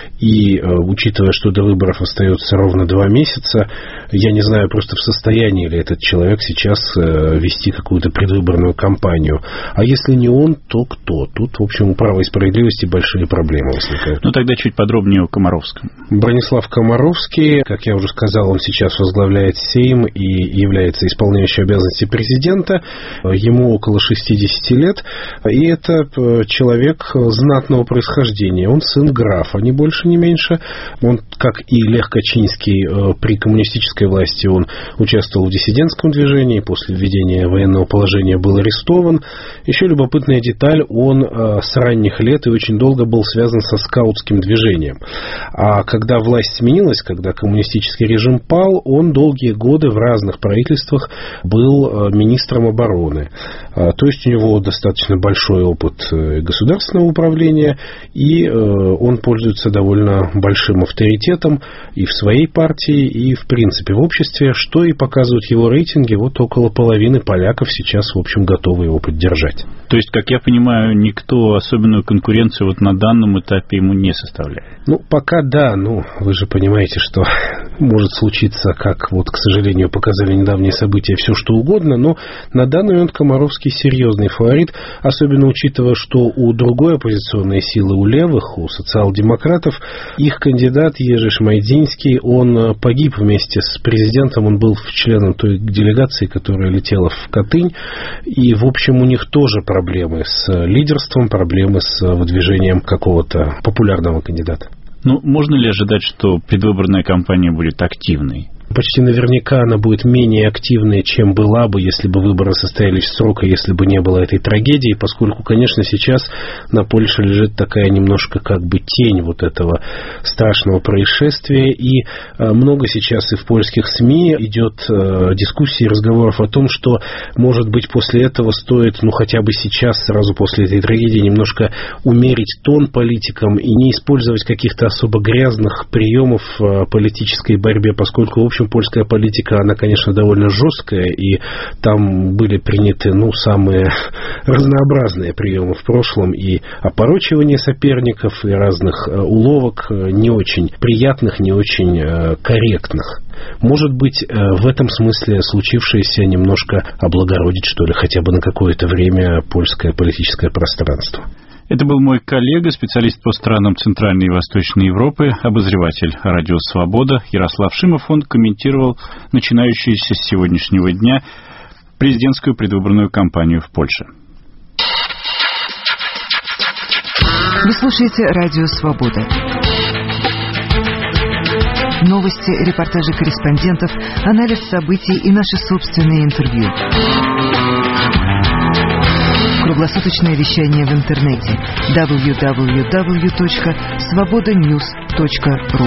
и, учитывая, что до выборов остается ровно два месяца, я не знаю просто в состоянии ли этот человек сейчас вести какую-то предвыборную кампанию. А если не он, то кто? Тут, в общем, у «Права и справедливости» большие проблемы возникают.
Ну, тогда чуть подробнее о Комаровском.
Бронислав Комаровский, как я уже сказал, он сейчас возглавляет Сейм и является исполняющим обязанности президента. Ему около шестидесяти лет, и это человек знатного происхождения. Он сын графа, ни больше, ни меньше. Он, как и Лех Качинский, при коммунистической власти он участвовал в диссидентском движении, после введения военного положения был арестован. Еще любопытная деталь, он с ранних лет и очень долго был связан со скаутским движением. А когда власть сменилась, когда коммунистический режим пал, он долгие годы в разных правительствах был министром обороны. То есть у него достаточно большой опыт государственного управления, и он пользуется довольно большим авторитетом и в своей партии, и в принципе в обществе, что и показывают его рейтинги. Вот около половины поляков сейчас, в общем, готовы его поддержать.
То есть, как я понимаю, никто особенную конкуренцию вот на данном этапе ему не составляет?
Ну, пока да. Ну, вы же понимаете, что может случиться, как вот, к сожалению, показали недавние события, все что угодно, но на данный момент Комаровский серьезный фаворит, особенно учитывая, что у другой оппозиционной силы, у левых, у социал-демократов, их кандидат Ежи Шмайдзинский, он погиб вместе с президентом, он был членом той делегации, которая летела в Катынь, и, в общем, у них тоже проблемы с лидерством, проблемы с выдвижением какого-то популярного кандидата.
Ну, можно ли ожидать, что предвыборная кампания будет активной?
Почти наверняка она будет менее активной, чем была бы, если бы выборы состоялись в срок, и если бы не было этой трагедии, поскольку, конечно, сейчас на Польше лежит такая немножко как бы тень вот этого страшного происшествия, и много сейчас и в польских СМИ идет дискуссий, разговоров о том, что, может быть, после этого стоит, ну, хотя бы сейчас, сразу после этой трагедии, немножко умерить тон политикам и не использовать каких-то особо грязных приемов в политической борьбе, поскольку, в общем, польская политика, она, конечно, довольно жесткая, и там были приняты, ну, самые разнообразные приемы в прошлом, и опорочивание соперников, и разных уловок, не очень приятных, не очень корректных. Может быть, в этом смысле случившееся немножко облагородит, что ли, хотя бы на какое-то время польское политическое пространство.
Это был мой коллега, специалист по странам Центральной и Восточной Европы, обозреватель «Радио Свобода» Ярослав Шимов. Он комментировал начинающуюся с сегодняшнего дня президентскую предвыборную кампанию в Польше.
Вы слушаете «Радио Свобода». Новости, репортажи корреспондентов, анализ событий и наши собственные интервью. Круглосуточное вещание в интернете дабл ю дабл ю дабл ю точка свобода ньюс точка ру.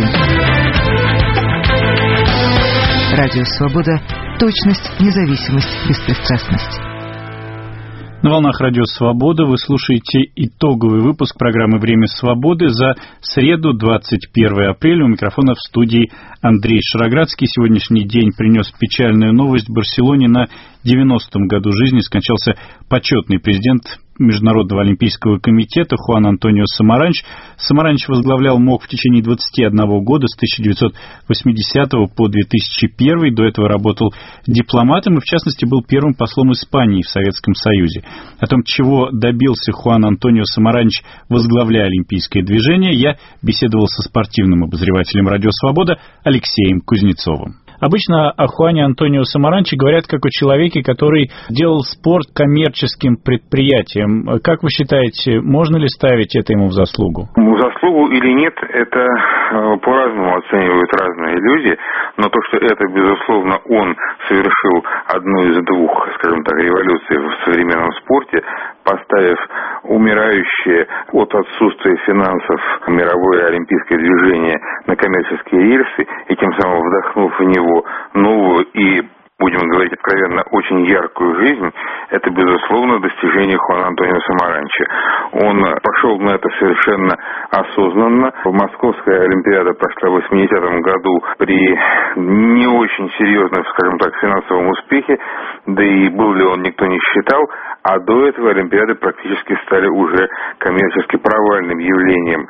Радио Свобода. Точность, независимость, беспристрастность.
На волнах Радио Свобода вы слушаете итоговый выпуск программы «Время свободы» за среду, двадцать первое апреля. У микрофона в студии Андрей Шароградский. Сегодняшний день принес печальную новость. В Барселоне на девяностом году жизни скончался почетный президент Международного олимпийского комитета Хуан Антонио Самаранч. Самаранч возглавлял МОК в течение двадцати одного года, с тысяча девятьсот восьмидесятого по две тысячи первый. До этого работал дипломатом и, в частности, был первым послом Испании в Советском Союзе. О том, чего добился Хуан Антонио Самаранч, возглавляя олимпийское движение, я беседовал со спортивным обозревателем «Радио Свобода» Алексеем Кузнецовым. Обычно о Хуане Антонио Самаранче говорят как о человеке, который делал спорт коммерческим предприятием. Как вы считаете, можно ли ставить это ему в заслугу?
В заслугу или нет, это по-разному оценивают разные люди, но то, что это, безусловно, он совершил одну из двух, скажем так, революций в современном спорте, поставив умирающее от отсутствия финансов мировое олимпийское движение на коммерческие рельсы и тем самым вдохнув в него новую и, будем говорить откровенно, очень яркую жизнь, это, безусловно, достижение Хуана Антонио Самаранча. Он пошел на это совершенно осознанно. Московская Олимпиада прошла в восьмидесятом году при не очень серьезном, скажем так, финансовом успехе, да и был ли он, никто не считал, а до этого Олимпиады практически стали уже коммерчески провальным явлением.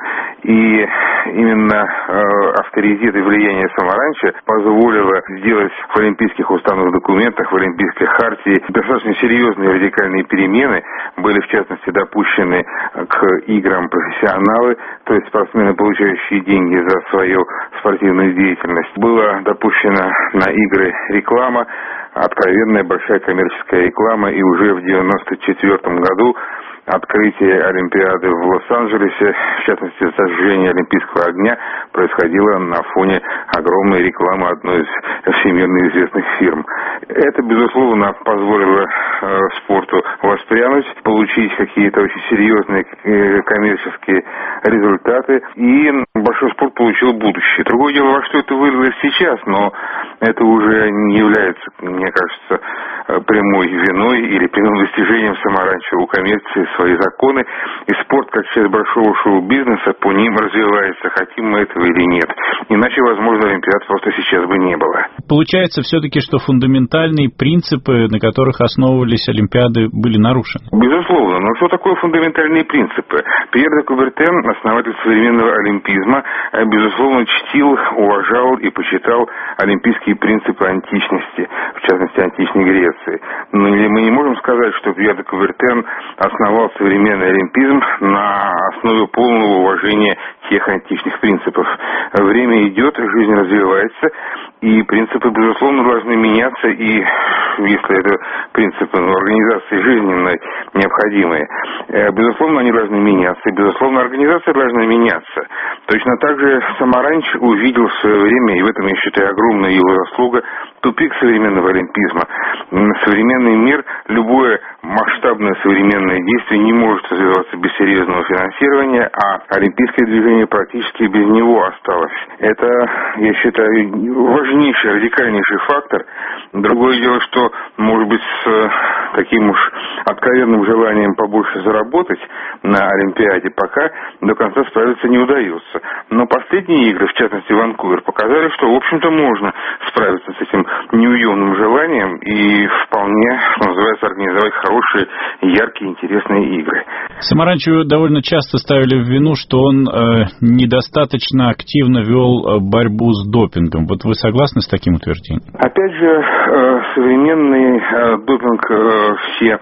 И именно э, авторитет и влияние Самаранча позволило сделать в олимпийских уставных документах, в олимпийской хартии достаточно серьезные радикальные перемены. Были, в частности, допущены к играм профессионалы, то есть спортсмены, получающие деньги за свою спортивную деятельность. Была допущена на игры реклама, откровенная большая коммерческая реклама, и уже в девяносто четвёртом году открытие Олимпиады в Лос-Анджелесе, в частности, зажжение Олимпийского огня, происходило на фоне огромной рекламы одной из всемирно известных фирм. Это, безусловно, позволило э, спорту воспрянуть, получить какие-то очень серьезные э, коммерческие результаты, и большой спорт получил будущее. Другое дело, во что это вылилось сейчас, но это уже не является, мне кажется, прямой виной или прямым достижением Самаранча. У коммерции свои законы, и спорт, как часть большого шоу-бизнеса, по ним развивается, хотим мы этого или нет. Иначе, возможно, Олимпиад просто сейчас бы не было.
Получается все-таки, что фундаментальные принципы, на которых основывались Олимпиады, были нарушены?
Безусловно. Но что такое фундаментальные принципы? Пьер де Кубертен, основатель современного олимпизма, безусловно, чтил, уважал и почитал олимпийские принципы античности, в частности, античной Греции. Но мы не можем сказать, что Пьер де Кубертен основал современный олимпизм на основе полного уважения тех античных принципов. Время идет, жизнь развивается, и принципы, безусловно, должны меняться, и если это принципы ну, организации жизненной необходимые, безусловно, они должны меняться, и, безусловно, организация должна меняться. Точно так же Самаранч увидел в свое время, и в этом, я считаю, огромная его заслуга, тупик современного олимпизма. Современный мир, любое масштабное современное действие не может развиваться без серьезного финансирования, а олимпийское движение практически без него осталось. Это, я считаю, важнейший, радикальнейший фактор. Другое дело, что, может быть, с таким уж откровенным желанием побольше заработать на Олимпиаде пока до конца справиться не удается. Но последние игры, в частности Ванкувер, показали, что, в общем-то, можно справиться с этим неуемным желанием и вполне, что называется, организовать хорошие, яркие, интересные игры.
Самаранчу довольно часто ставили в вину, что он э, недостаточно активно вел э, борьбу с допингом. Вот вы согласны с таким утверждением?
Опять же, э, современный э, допинг, э, все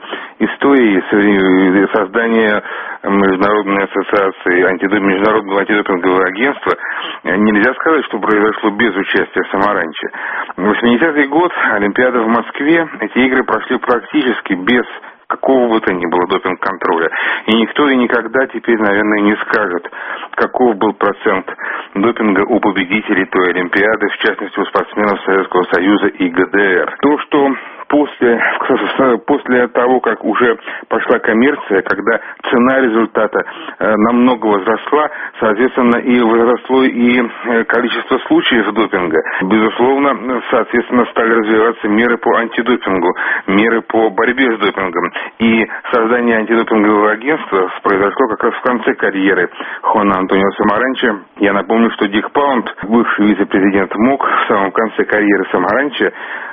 истории создания Международной ассоциации антидоп... Международного антидопингового агентства нельзя сказать, что произошло без участия Самаранча. В восьмидесятый год Олимпиада в Москве, эти игры прошли практически без какого бы то ни было допинг-контроля. И никто и никогда теперь, наверное, не скажет, каков был процент допинга у победителей той Олимпиады, в частности, у спортсменов Советского Союза и ГДР. То, что после, после того, как уже пошла коммерция, когда цена результата э, намного возросла, соответственно, и возросло и количество случаев допинга. Безусловно, соответственно, стали развиваться меры по антидопингу, меры по борьбе с допингом. И создание антидопингового агентства произошло как раз в конце карьеры Хуана Антонио Самаранча. Я напомню, что Дик Паунд, бывший вице-президент МОК, в самом конце карьеры Самаранча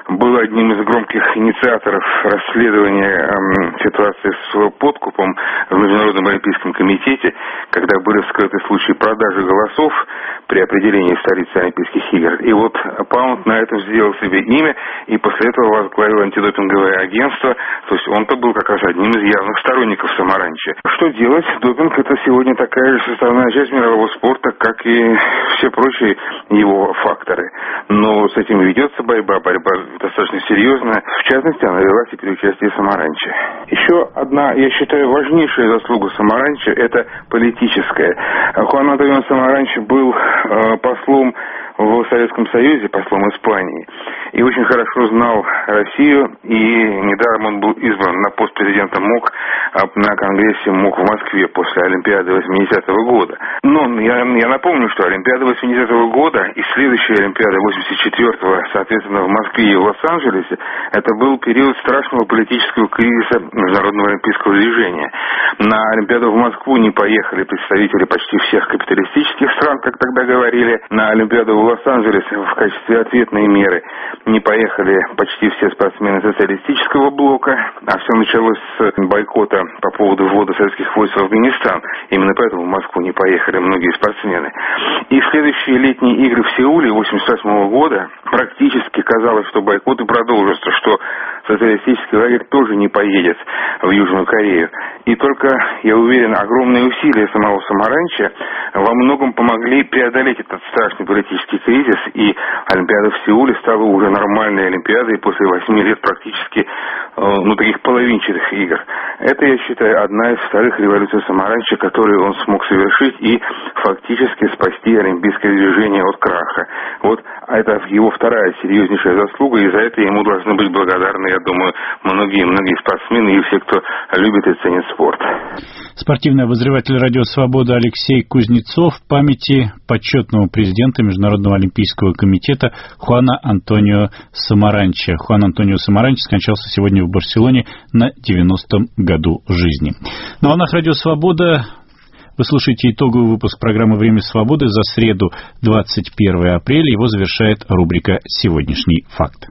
был одним из громких инициаторов расследования эм, ситуации с подкупом в Международном олимпийском комитете, когда были вскрыты случаи продажи голосов при определении столицы Олимпийских игр. И вот Паунд на этом сделал себе имя, и после этого возглавил антидопинговое агентство, то есть он-то был как раз одним из явных сторонников Самаранча. Что делать? Допинг — это сегодня такая же составная часть мирового спорта, как и все прочие его факторы. Но с этим ведется борьба, борьба достаточно серьезная. В частности, она вела теперь участие Самаранча. Еще одна, я считаю, важнейшая заслуга Самаранча — это политическая. Хуан Антонио Самаранч был э, послом в Советском Союзе, послом Испании, и очень хорошо знал Россию, и недаром он был избран на пост президента МОК на Конгрессе МОК в Москве после Олимпиады восьмидесятого года. Но я, я напомню, что Олимпиада восьмидесятого года и следующая Олимпиада восемьдесят четвёртого, соответственно, в Москве и в Лос-Анджелесе, это был период страшного политического кризиса Международного олимпийского движения. На Олимпиаду в Москву не поехали представители почти всех капиталистических стран, как тогда говорили. На Олимпиаду в Лос-Анджелес в качестве ответной меры не поехали почти все спортсмены социалистического блока, а все началось с бойкота по поводу ввода советских войск в Афганистан. Именно поэтому в Москву не поехали многие спортсмены. И следующие летние игры в Сеуле восемьдесят восьмого года практически казалось, что бойкоты продолжатся, что социалистический лагерь тоже не поедет в Южную Корею. И только, я уверен, огромные усилия самого Самаранча во многом помогли преодолеть этот страшный политический кризис, и Олимпиада в Сеуле стала уже нормальной Олимпиадой после восьми лет практически, ну, таких половинчатых игр. Это, я считаю, одна из вторых революций Самаранча, которую он смог совершить и фактически спасти олимпийское движение от краха. Вот это его вторая серьезнейшая заслуга, и за это ему должны быть благодарны, я думаю, многие-многие спортсмены и все, кто любит и ценит спорт.
Спортивный обозреватель «Радио Свобода» Алексей Кузнецов в памяти почетного президента Международного олимпийского комитета Хуана Антонио Самаранча. Хуан Антонио Самаранч скончался сегодня в Барселоне на девяностом году жизни. На волнах «Радио Свобода» вы слушаете итоговый выпуск программы «Время свободы» за среду, двадцать первое апреля. Его завершает рубрика «Сегодняшний факт».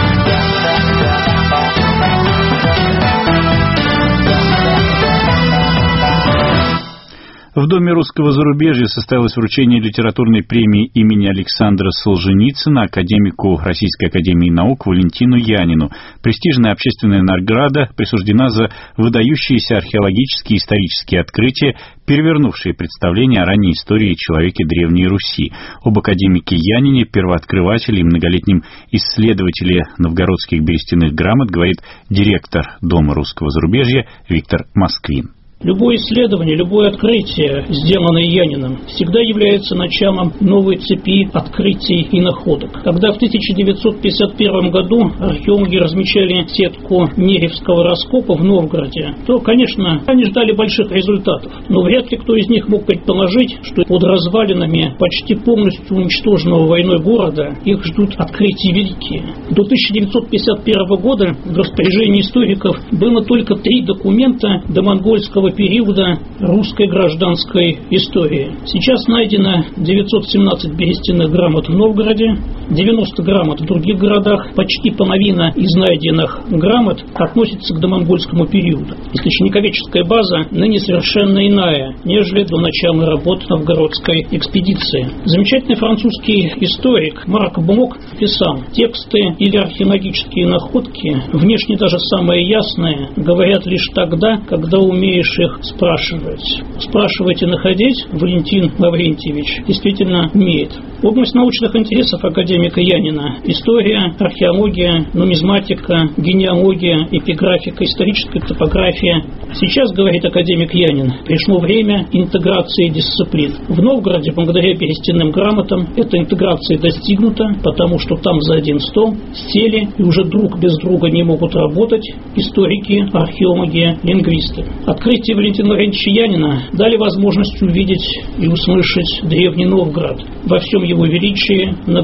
В Доме русского зарубежья состоялось вручение литературной премии имени Александра Солженицына академику Российской академии наук Валентину Янину. Престижная общественная награда присуждена за выдающиеся археологические и исторические открытия, перевернувшие представление о ранней истории человека Древней Руси. Об академике Янине, первооткрывателе и многолетнем исследователе новгородских берестяных грамот, говорит директор Дома русского зарубежья Виктор Москвин.
Любое исследование, любое открытие, сделанное Яниным, всегда является началом новой цепи открытий и находок. Когда в тысяча девятьсот пятьдесят первом году археологи размечали сетку Неревского раскопа в Новгороде, то, конечно, они ждали больших результатов. Но вряд ли кто из них мог предположить, что под развалинами почти полностью уничтоженного войной города их ждут открытия великие. До тысяча девятьсот пятьдесят первого года в распоряжении историков было только три документа домонгольского периода русской гражданской истории. Сейчас найдено девятьсот семнадцать берестяных грамот в Новгороде, девяносто грамот в других городах. Почти половина из найденных грамот относится к домонгольскому периоду. Источниковедческая база ныне совершенно иная, нежели до начала работ новгородской экспедиции. Замечательный французский историк Марк Бумок писал: тексты или археологические находки, внешне даже самые ясные, говорят лишь тогда, когда умеешь их спрашивать. Спрашивать и находить Валентин Лаврентьевич действительно умеет. Область научных интересов академика Янина – история, археология, нумизматика, генеалогия, эпиграфика, историческая топография. Сейчас, говорит академик Янин, пришло время интеграции дисциплин. В Новгороде, благодаря берестяным грамотам, эта интеграция достигнута, потому что там за один стол сели и уже друг без друга не могут работать историки, археологи, лингвисты. Открытие Валентина Лаврентьевича Янина дали возможность увидеть и услышать древний Новгород во всем его величии, многообразии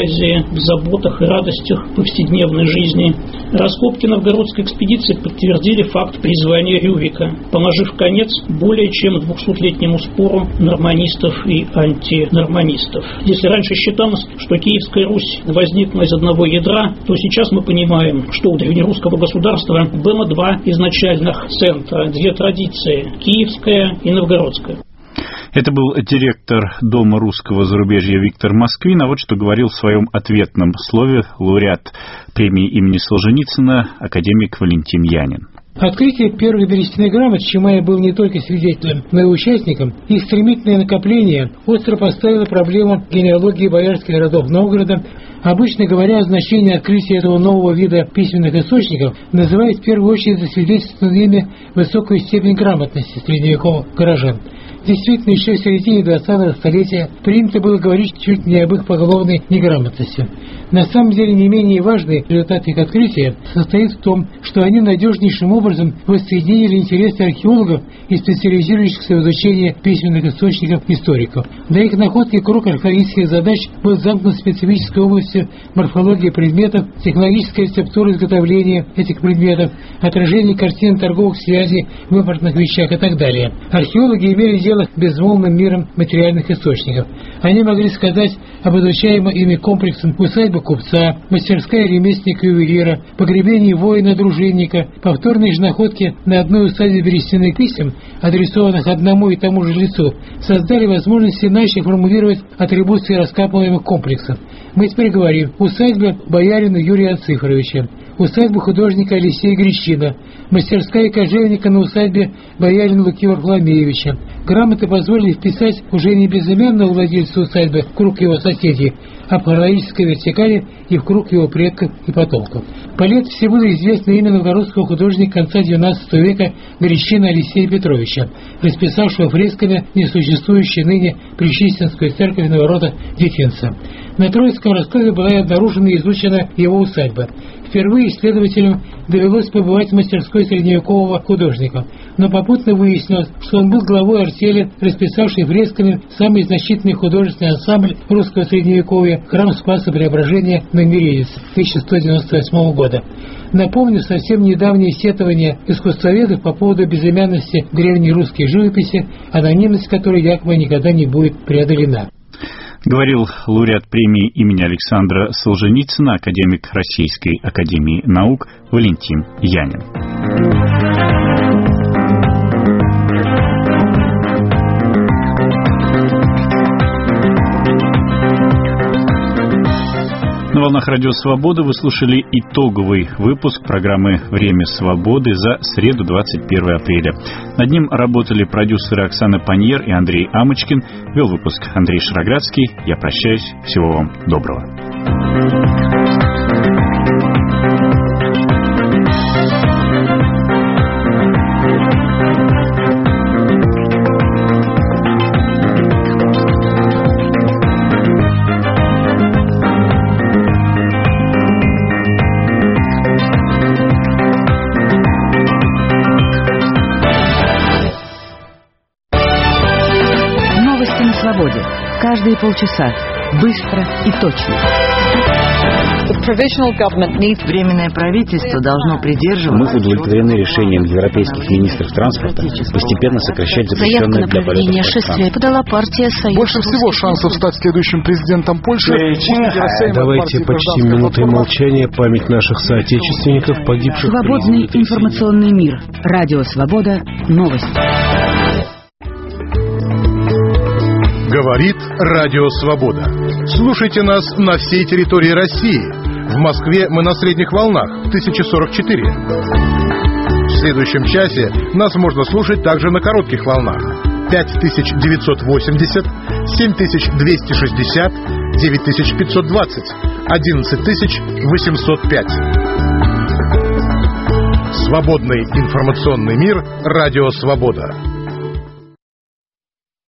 фантазии, в заботах и радостях повседневной жизни. Раскопки новгородской экспедиции подтвердили факт призвания Рюрика, положив конец более чем двухсотлетнему спору норманистов и антинорманистов. Если раньше считалось, что Киевская Русь возникла из одного ядра, то сейчас мы понимаем, что у древнерусского государства было два изначальных центра, две традиции – киевская и новгородская.
Это был директор Дома русского зарубежья Виктор Москвин, а вот что говорил в своем ответном слове лауреат премии имени Солженицына академик Валентин Янин.
Открытие первых берестяных грамот Чимая был не только свидетелем, но и участником. Их стремительное накопление остро поставило проблему генеалогии боярских родов Новгорода. Обычно говоря, значение открытия этого нового вида письменных источников называют в первую очередь засвидетельствованными высокую степень грамотности средневековых горожан. Действительно, еще в середине двадцатого столетия принято было говорить чуть не об их поголовной неграмотности. На самом деле, не менее важный результат их открытия состоит в том, что они надежнейшим образом воссоединили интересы археологов и специализирующихся в изучении письменных источников историков. До их находки круг археологических задач был замкнут специфической областью морфологии предметов, технологической рецептуры изготовления этих предметов, отражение картин торговых связей в импортных вещах и так далее. Археологи имели дело с безмолвным миром материальных источников. Они могли сказать об изучаемом ими комплексом усадьбы купца, мастерская ремесленника-ювелира, погребении воина-дружинника, повторные же находки на одной усадьбе берестяных писем, адресованных одному и тому же лицу, создали возможность иначе формулировать атрибуции раскапываемых комплексов. Мы теперь говорим: усадьба боярина Юрия Анцифоровича, усадьба художника Алексея Грищина, мастерская кожевника на усадьбе боярина Луки Варфоломеевича. Грамоты позволили вписать уже не безымянного владельца усадьбы в круг его соседей, а по хронологической вертикали и в круг его предков и потомков. По летописи было известно имя новгородского художника конца двенадцатого века Грищина Алексея Петровича, расписавшего фресками несуществующую ныне Пречистинскую церковь на воротах Детинца. На Троицком раскопе была обнаружена и изучена его усадьба. Впервые исследователям довелось побывать в мастерской средневекового художника, но попутно выяснилось, что он был главой артели, расписавшей фресками самый значительный художественный ансамбль русского средневековья храм Спаса Преображения на Мередице тысяча сто девяносто восьмого года. Напомню совсем недавнее сетование искусствоведов по поводу безымянности древней русской живописи, анонимность которой якобы никогда не будет преодолена.
Говорил лауреат премии имени Александра Солженицына, академик Российской академии наук Валентин Янин. На волнах Радио Свобода вы слушали итоговый выпуск программы «Время свободы» за среду, двадцать первое апреля. Над ним работали продюсеры Оксана Паньер и Андрей Амочкин. Вел выпуск Андрей Шароградский. Я прощаюсь. Всего вам доброго.
Каждые полчаса. Быстро и точно.
Временное правительство должно придерживаться.
Мы удовлетворены решением европейских министров транспорта постепенно сокращать запрещенные для полетов
шествия подала партия Союз.
Больше всего шансов стать следующим президентом Польши.
Давайте почтим минутой молчания память наших соотечественников, погибших.
Свободный информационный мир. Радио Свобода. Новости.
Говорит Радио Свобода. Слушайте нас на всей территории России. В Москве мы на средних волнах тысяча сорок четыре. В следующем часе нас можно слушать также на коротких волнах пять тысяч девятьсот восемьдесят, семь тысяч двести шестьдесят, девять тысяч пятьсот двадцать, одиннадцать тысяч восемьсот пять. Свободный информационный мир. Радио Свобода.